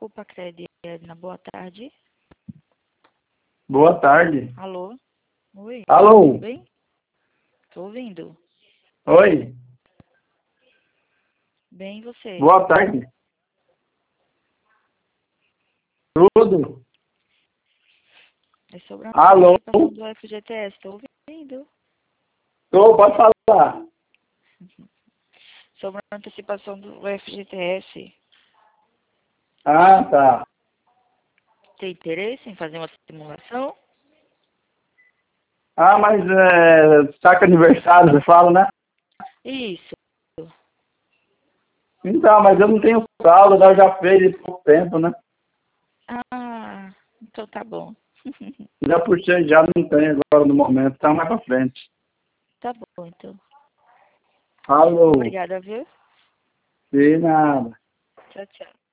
Desculpa, Cred. Edna, boa tarde. Boa tarde. Alô? Oi, Alô? tudo bem? Tô ouvindo. Oi? Bem, e você? Boa tarde. Tudo? É sobre a Alô? participação do FGTS, tô ouvindo. Pode falar. Sobre a antecipação do FGTS. Ah, tá. Tem interesse em fazer uma simulação? Ah, mas saca aniversário, você fala, né? Isso. Então, mas eu não tenho saldo, eu já fiz há pouco tempo, né? Ah, então tá bom. Já puxei, já não tenho agora no momento, tá mais pra frente. Tá bom, então. Alô? Obrigada, viu? De nada. Tchau, tchau.